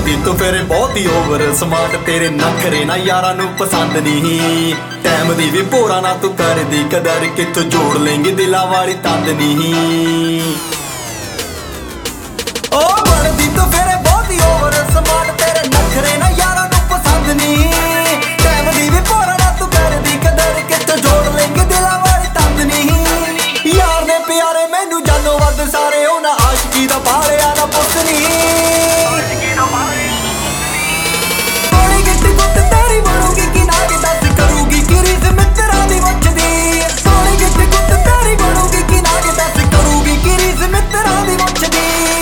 ਬਣਦੀ ਤੂੰ ਫਿਰ ਬਹੁਤੀ ਓਵਰ ਸਮਾਰਟ, ਤੇਰੇ ਨਖਰੇ ਨਾ ਯਾਰਾਂ ਨੂੰ ਪਸੰਦ ਨਹੀਂ। ਟਾਈਮ ਦੀ ਵੀ ਭੋਰਾ ਨਾ ਤੂੰ ਕਰਦੀ ਕਦਰ, ਕਿੱਥੋਂ ਜੋੜ ਲੈਂਗੀ ਦਿਲਾਂ ਵਾਲੀ ਤੰਦ ਨਹੀਂ। ਓ ਬਣਦੀ ਤੂੰ ਫਿਰ ਬਹੁਤੀ ਓਵਰ ਸਮਾਰਟ, ਤੇਰੇ ਨਖਰੇ ਨਾ ਯਾਰਾਂ ਨੂੰ ਪਸੰਦ ਨਹੀਂ। ਟਾਈਮ ਦੀ ਵੀ ਭੋਰਾ ਨਾ ਤੂੰ ਕਰਦੀ ਕਦਰ, ਕਿੱਥੋਂ ਜੋੜ ਲੈਂਗੀ ਦਿਲਾਂ ਵਾਲੀ ਤੰਦ ਨਹੀਂ। ਯਾਰ ਨੇ ਪਿਆਰੇ ਮੈਨੂੰ ਜਾਨੋਂ ਵੱਧ ਸਾਰੇ, ਉਹਨਾਂ ਆਸ਼ਕੀ ਦਾ ਪਾਲਿਆ ਨਾ ਪੁੱਤ ਨਹੀਂ। ਥੋੜੀ ਗਿੱਟ ਗੁੱਟ ਤੇਰੀ ਬਣੂਗੀ ਕਿ ਨਾ ਕਿ ਦੱਸ ਕਰੂਗੀ ਕਿ ਰੀਸ ਮਿੱਤਰਾਂ ਦੀ ਮੁੱਛਦੀ। ਥੋੜੀ ਗਿੱਟ ਗੁੱਟ ਤੇਰੀ ਬਣੂਗੀ ਕਿ ਨਾ ਕਿ ਦੱਸ ਕਰੂਗੀ ਕਿ ਰੀਸ ਮਿੱਤਰਾਂ ਦੀ ਮੁੱਛਦੀ।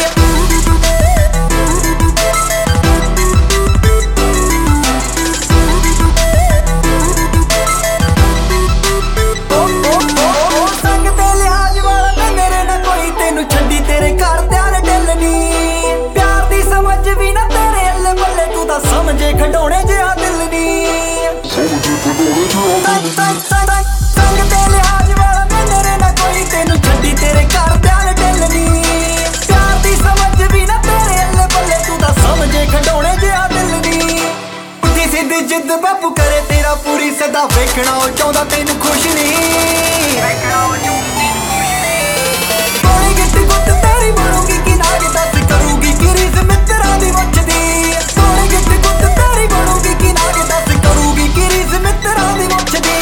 ਛੱਡੀ ਤੇਰੇ ਘਰਦਿਆਂ ਨੇ ਢਿੱਲ ਨੀ, ਪਿਆਰ ਦੀ ਸਮਝ ਵੀ ਨਾ ਤੇਰੇ ਅੱਲੇ ਬੱਲੇ, ਤੂੰ ਤਾਂ ਸਮਝੇ ਖਡੋਣੇ ਜਿਹਾ ਦਿਲ ਨੀ। ਸੰਗ ਤੇ ਲਿਹਾਜ਼ ਵਾਲਾ ਮੇਰੇ ਨਾ ਕੋਈ, ਤੈਨੂੰ ਛੱਡੀ ਤੇਰੇ ਘਰਦਿਆਂ ਨੇ ਢਿੱਲ ਨੀ। ਪਿਆਰ ਦੀ ਸਮਝ ਵੀ ਨਾ ਤੇਰੇ ਅੱਲੇ ਬੱਲੇ, ਤੂੰ ਤਾਂ ਸਮਝੇ ਖਡੋਣੇ ਜਿਹਾ ਦਿਲ ਨੀ। ਉੱਠੀ ਸਿੱਧੀ ਜਿੱਦ ਬਾਪੂ ਕਰੇ ਤੇਰਾ ਪੂਰੀ ਸਦਾ, ਵੇਖਣਾ ਉਹ ਚਾਹੁੰਦਾ ਤੈਨੂੰ ਖੁਸ਼ ਨੀ। ਗੁੱਟ ਤੇਰੀ ਬਣੂਗੀ ਕਿ ਨਾ ਕਿ ਦੱਸ ਕਰੂਗੀ ਕਿ ਰੀਸ ਮਿੱਤਰਾਂ ਦੀ ਮੁੱਛਦੀ। ਥੋੜੀ ਗਿੱਟ ਗੁੱਟ ਤੇਰੀ ਬਣੂਗੀ ਕਿ ਨਾ ਕਿ ਦੱਸ ਕਰੂਗੀ ਕਿ ਰੀਸ ਮਿੱਤਰਾਂ ਦੀ ਮੁੱਛਦੀ।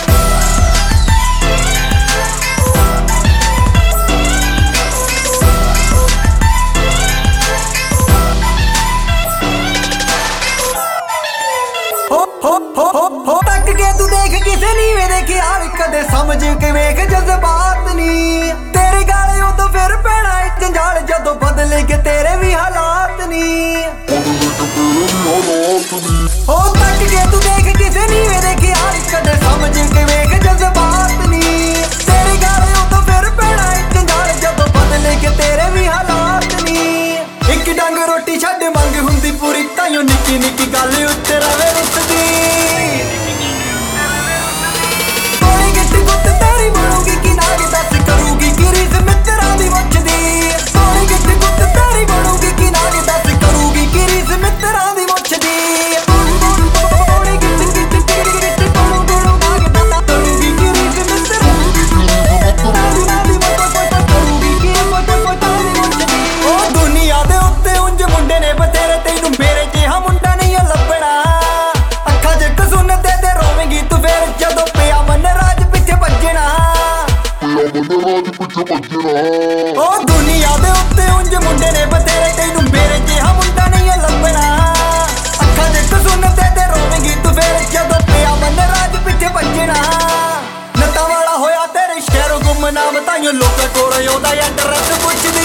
ਹੋ ਤੱਕ ਕੇ ਤੂੰ ਦੇਖ ਕਿਸੇ ਨੀਵੇਂ ਦੇ ਖਿਆਲ, ਕਦੇ ਸਮਝ ਕੇ ਵੇਖ ਜਜ਼ਬਾਤ ਨੀ। ਤੇਰੇ ਗਾਲੇ ਉਦੋਂ ਫਿਰ ਪੈਣਾ ਇੱਕ ਜੰਜਾਲ, ਜਦੋਂ ਬਦਲੇਗੇ ਤੇਰੇ ਵੀ ਹਾਲਾਤ ਨੀ। ਹੋ ਤੱਕ ਕੇ ਤੂੰ ਦੇਖ ਕਿਸੇ ਨੀਵੇਂ ਦੇ ਖਿਆਲ, ਕਦੇ ਸਮਝ ਕੇ ਵੇਖ ਜਜ਼ਬਾਤ ਨੀ। ਤੇਰੇ ਗਾਲੇ ਉਦੋਂ ਫਿਰ ਪੈਣਾ ਇੱਕ ਜੰਜਾਲ, ਜਦੋਂ ਬਦਲੇਗੇ ਤੇਰੇ ਵੀ ਹਾਲਾਤ ਨੀ। ਇੱਕ ਡੰਗ ਰੋਟੀ ਛੱਡ ਮੰਗ ਹੁੰਦੀ ਪੂਰੀ, ਤਾਈਓ ਨਿੱਕੀ ਨਿੱਕੀ ਗੱਲ ਉੱਤੇ ਰਵੇ ਰੁੱਸਦੀ। ਥੋੜੀ ਗਿੱਟ ਗੁੱਟ ਤੇਰੀ ਬਣੂਗੀ ਕਿ ਨਾ ਕਿ ਦੱਸ ਕਰੂਗੀ ਕਿ ਰੀਸ ਮਿੱਤਰਾਂ ਦੀ ਮੁੱਛਦੀ। ਥੋੜੀ ਗਿੱਟ ਗੁੱਟ ਤੇਰੀ ਬਣੂਗੀ ਕਿ ਨਾ ਕਿ ਦੱਸ ਕਰੂਗੀ ਕਿ ਰੀਸ ਮਿੱਤਰਾਂ ਦੀ ਮੁੱਛਦੀ। ਥੋੜੀ ਗਿੱਟ ਗਿੱਟ ਗਿੱਟ ਬਣੂ ਬਣੂ ਨਾ ਕਿ ਦੱਸ ਕਰੂਗੀ ਕਿ ਰੀਸ ਮਿੱਤਰਾਂ ਦੀ ਮੁੱਛਦੀ। ਉਹ ਦੁਨੀਆ ਦੇ ਉੱਤੇ ਉਂਝ ਮੁੰਡੇ ਨੇ ਬਥੇਰੇ, ਤੈਨੂੰ ਮੇਰੇ ਜਿਹਾ ਮੁੰਡਾ ਨਹੀਂ ਲੱਭਣਾ। ਅੱਖਾਂ 'ਚ ਕਸੁੰਨ ਤੇ ਰੋਵੇਂਗੀ ਤੂੰ ਫਿਰ, ਜਦੋਂ ਪਿਆ ਮਨ ਰਾਜ ਪਿੱਛੇ ਭੱਜਣਾ। ਉਹ ਦੁਨੀਆ ਦੇ ਉੱਤੇ ਉਂਝ ਮੁੰਡੇ ਨੇ ਬਥੇਰੇ, ਤੈਨੂੰ ਮੇਰੇ ਜਿਹਾ ਮੁੰਡਾ ਨਹੀਂ ਲੱਭਣਾ। ਅੱਖਾਂ 'ਚ ਕਸੁੰਨ ਤੇ ਰੋਵੇਂਗੀ ਤੂੰ ਫਿਰ, ਜਦੋਂ ਪਿਆ ਮਨ ਰਾਜ ਪਿੱਛੇ ਭੱਜਣਾ। ਨੱਤਾਂ ਵਾਲਾ ਹੋਇਆ ਤੇਰੇ ਸ਼ਹਿਰੋਂ ਗੁੰਮਨਾਮ, ਤਾਈਓ ਲੋਕਾਂ ਕੋਲ ਉਹਦਾ ਐਡਰੈਸ ਪੁੱਛਦੀ।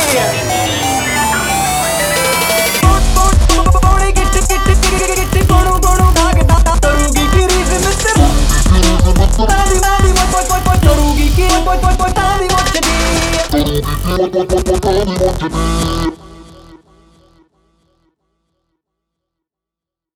ਥੋੜੀ ਗਿੱਟ ਗਿੱਟ ਗਿੱਟ ਗੋਣੂ ਗੋਣੂ ਭਾਗਦਾ ਕਰੂਗੀ ਕਿ ਰੀਸ ਮਿੱਤਰਾਂ ਦੀ ਮੁੱਛਦੀ।